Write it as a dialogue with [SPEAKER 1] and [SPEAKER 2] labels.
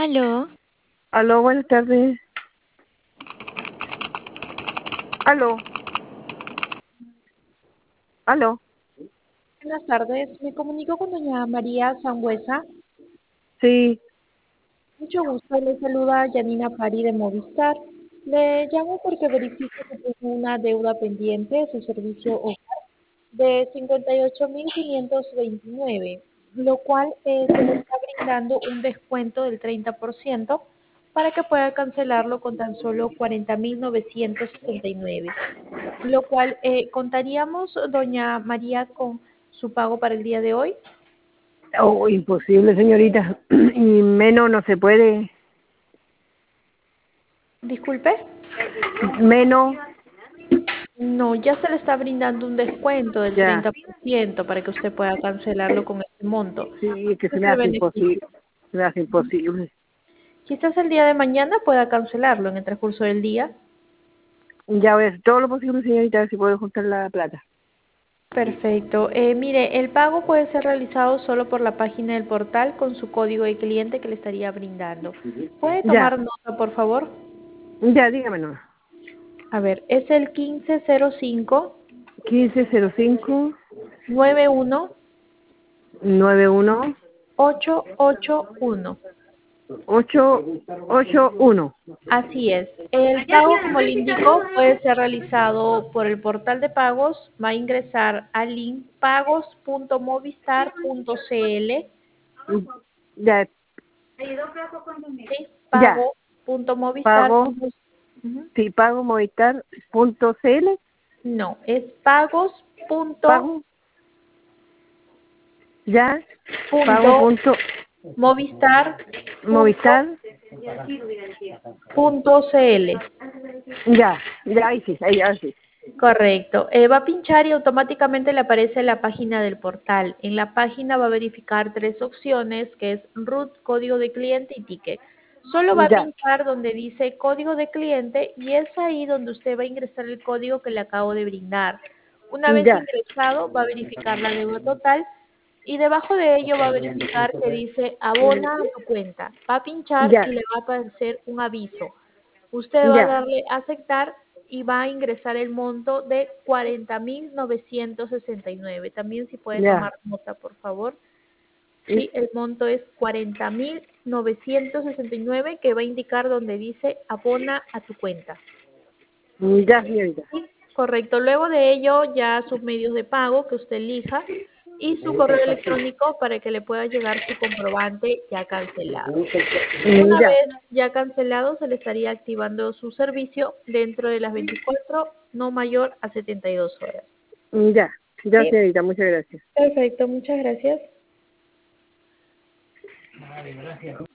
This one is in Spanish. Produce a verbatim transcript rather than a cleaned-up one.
[SPEAKER 1] Aló.
[SPEAKER 2] Aló, buenas tardes. Aló. Aló.
[SPEAKER 3] Buenas tardes, me comunico con doña María Sangüesa.
[SPEAKER 2] Sí.
[SPEAKER 3] Mucho gusto, le saluda Yanina Pari de Movistar. Le llamo porque verifico que tiene una deuda pendiente de su servicio hogar de cincuenta y ocho mil quinientos veintinueve, lo cual eh, se le está brindando un descuento del treinta por ciento para que pueda cancelarlo con tan solo cuarenta mil novecientos sesenta y nueve, lo cual eh, contaríamos, doña María, con su pago para el día de hoy.
[SPEAKER 2] Oh, imposible, señorita. Y menos no se puede.
[SPEAKER 3] Disculpe.
[SPEAKER 2] Menos.
[SPEAKER 3] No, ya se le está brindando un descuento del
[SPEAKER 2] Ya.
[SPEAKER 3] treinta por ciento para que usted pueda cancelarlo con este monto.
[SPEAKER 2] Sí, es que se
[SPEAKER 3] Ese es
[SPEAKER 2] me
[SPEAKER 3] el
[SPEAKER 2] hace imposible.
[SPEAKER 3] beneficio.
[SPEAKER 2] Se me hace imposible.
[SPEAKER 3] Quizás el día de mañana pueda cancelarlo en el transcurso del día.
[SPEAKER 2] Ya voy a hacer todo lo posible, señorita, a ver si puedo juntar la plata.
[SPEAKER 3] Perfecto. Eh, mire, el pago puede ser realizado solo por la página del portal con su código de cliente que le estaría brindando. ¿Puede
[SPEAKER 2] Ya.
[SPEAKER 3] tomar nota, por favor?
[SPEAKER 2] Ya, dígame nomás.
[SPEAKER 3] A ver, es el quince cero cinco
[SPEAKER 2] quince cero cinco
[SPEAKER 3] nueve uno
[SPEAKER 2] nueve uno
[SPEAKER 3] ocho ocho uno.
[SPEAKER 2] ocho ocho uno.
[SPEAKER 3] Así es. El pago, como le indicó, puede ser realizado por el portal de pagos. Va a ingresar al link pagos punto movistar punto cl.
[SPEAKER 2] Ya.
[SPEAKER 3] Sí,
[SPEAKER 2] Ya.
[SPEAKER 3] pago punto movistar.
[SPEAKER 2] Pago. Sí, pago movistar punto cl.
[SPEAKER 3] No, es pagos punto
[SPEAKER 2] Pago. Ya. Pago
[SPEAKER 3] punto
[SPEAKER 2] punto
[SPEAKER 3] movistar punto
[SPEAKER 2] Movistar.
[SPEAKER 3] punto cl.
[SPEAKER 2] Ya, ya, ahí sí, ahí, ahí sí.
[SPEAKER 3] Correcto. Eh, va a pinchar y automáticamente le aparece la página del portal. En la página va a verificar tres opciones, que es root, código de cliente y ticket. Solo va a
[SPEAKER 2] Ya,
[SPEAKER 3] pinchar donde dice código de cliente y es ahí donde usted va a ingresar el código que le acabo de brindar. Una vez
[SPEAKER 2] ya,
[SPEAKER 3] ingresado, va a verificar la deuda total y debajo de ello va a verificar que dice abona a tu cuenta. Va a pinchar
[SPEAKER 2] ya,
[SPEAKER 3] y le va a aparecer un aviso. Usted va a
[SPEAKER 2] ya,
[SPEAKER 3] darle a aceptar y va a ingresar el monto de cuarenta mil novecientos sesenta y nueve. También si puede
[SPEAKER 2] ya.
[SPEAKER 3] tomar nota, por favor.
[SPEAKER 2] Y-
[SPEAKER 3] Sí, el monto es cuarenta mil novecientos sesenta y nueve que va a indicar donde dice abona a tu cuenta.
[SPEAKER 2] Ya, señorita.
[SPEAKER 3] Sí, correcto. Luego de ello ya sus medios de pago que usted elija y su correo electrónico para que le pueda llegar su comprobante ya cancelado. Una
[SPEAKER 2] Ya,
[SPEAKER 3] vez ya cancelado, se le estaría activando su servicio dentro de las veinticuatro, no mayor a setenta y dos horas.
[SPEAKER 2] ya, ya,
[SPEAKER 3] Sí,
[SPEAKER 2] señorita, muchas gracias.
[SPEAKER 3] perfecto, muchas gracias.